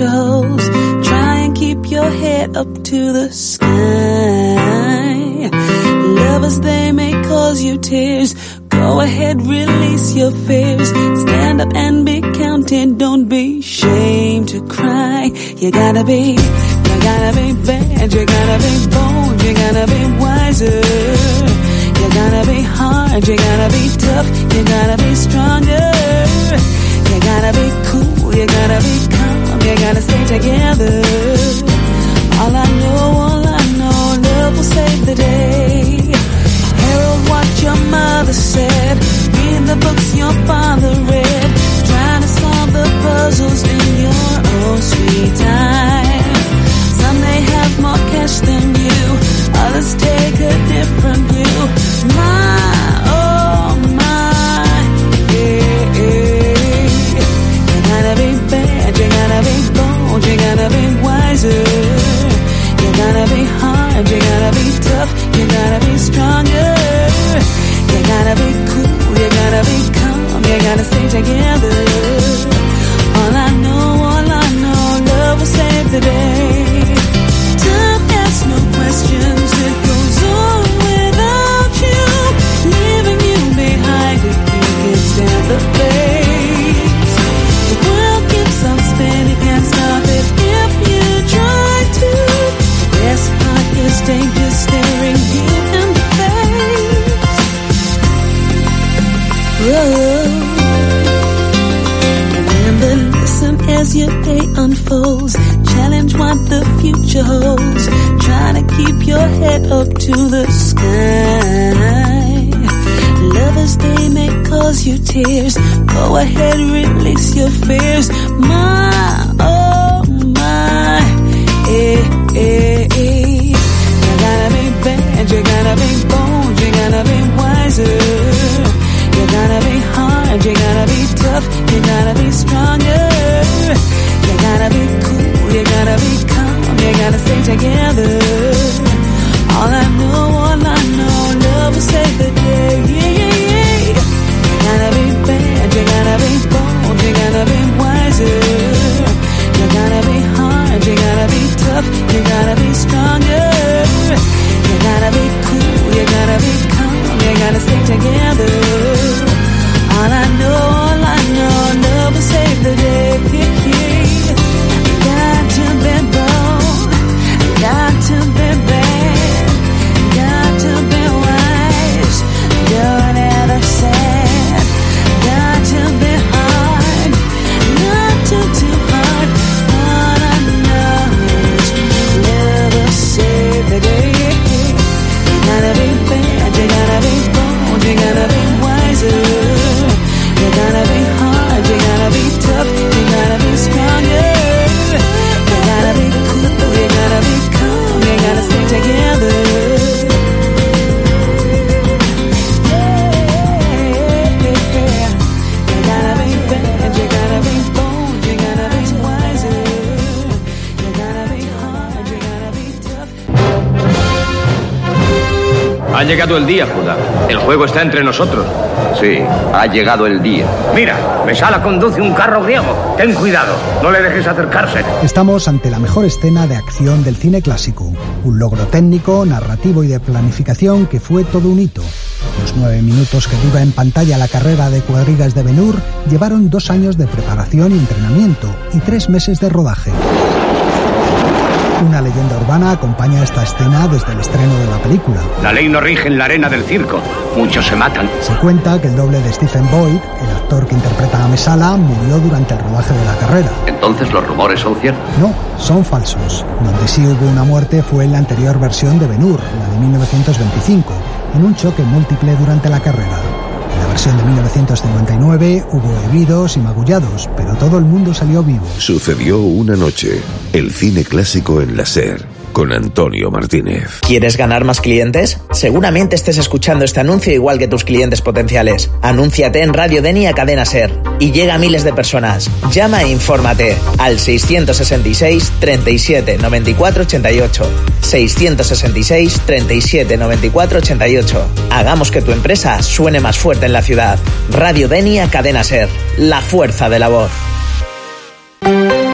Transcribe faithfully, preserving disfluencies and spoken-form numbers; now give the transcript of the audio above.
future holds. Try and keep your head up to the sky. Lovers, they may cause you tears. Go ahead, release your fears. Stand up and be counted. Don't be ashamed to cry. You gotta be, you gotta be bad. You gotta be bold. You gotta be wiser. You gotta be hard. You gotta be tough. You gotta be stronger. You gotta be cool. You gotta be calm. You gotta stay together. All I know, all I know, love will save the day. Herald what your mother said. Read the books your father read. Trying to solve the puzzles in your own sweet time. Some may have more cash than you. Others take a different view. My, oh my, yeah, yeah. You gotta be bad. You gotta be bold. You gotta be wiser. You gotta be hard. You gotta be tough. You gotta be stronger. You gotta be cool, you gotta be calm, you gotta stay together. All I know, all I know, love will save the day. Time asks no questions, it goes on without you, leaving you behind if you can stand the pace. The world keeps on spinning, can't stop it if you try to. The best part is danger staring you in the face. Whoa. Remember, listen as your day unfolds. Challenge what the future holds. Try to keep your head up to the sky. Lovers, they may cause you tears. Go ahead, release your fears. My, oh my, eh, eh, eh. You gotta be bad, you gotta be bold, you gotta be wiser. You gotta be hard, you gotta be tough, you gotta be stronger. You gotta be cool, you gotta be calm, you gotta stay together. All I know, all I know, love will save the day. Yeah, yeah, yeah. You gotta be bad, you gotta be bold, you gotta be wiser. You gotta be hard, you gotta be tough, you gotta be stronger. You gotta be cool, you gotta be calm, you gotta stay together. All I know, all I know, love will save the day. Got to be bold, got to be bad, got to be wise, don't ever sad. Got to be hard, not too, too hard. All I know is love will save the day. You gotta be bad, you gotta be bold, you gotta be wiser. You gotta be hard, you gotta be tough, you gotta be stronger. You gotta be cool, you gotta be calm, you gotta stay together. Yeah, you gotta be bad, you gotta be bold, you gotta be wiser. You gotta be hard, you gotta be tough. Ha llegado el día, Judá. El juego está entre nosotros. Sí, ha llegado el día. Mira, Mesala conduce un carro griego. Ten cuidado, no le dejes acercarse. Estamos ante la mejor escena de acción del cine clásico. Un logro técnico, narrativo y de planificación que fue todo un hito. Los nueve minutos que dura en pantalla la carrera de cuadrigas de Ben-Hur llevaron dos años de preparación y entrenamiento y tres meses de rodaje. Una leyenda urbana acompaña esta escena desde el estreno de la película. La ley no rige en la arena del circo. Muchos se matan. Se cuenta que el doble de Stephen Boyd, el actor que interpreta a Mesala, murió durante el rodaje de la carrera. ¿Entonces los rumores son ciertos? No, son falsos. Donde sí hubo una muerte fue en la anterior versión de Ben-Hur, la de mil novecientos veinticinco, en un choque múltiple durante la carrera. En la versión de mil novecientos cincuenta y nueve hubo heridos y magullados, pero todo el mundo salió vivo. Sucedió una noche. El cine clásico en la SER, con Antonio Martínez. ¿Quieres ganar más clientes? Seguramente estés escuchando este anuncio igual que tus clientes potenciales. Anúnciate en Radio Denia Cadena SER y llega a miles de personas. Llama e infórmate al seiscientos sesenta y seis, treinta y siete, noventa y cuatro, ochenta y ocho. seiscientos sesenta y seis, treinta y siete, noventa y cuatro, ochenta y ocho. Hagamos que tu empresa suene más fuerte en la ciudad. Radio Denia Cadena SER, la fuerza de la voz.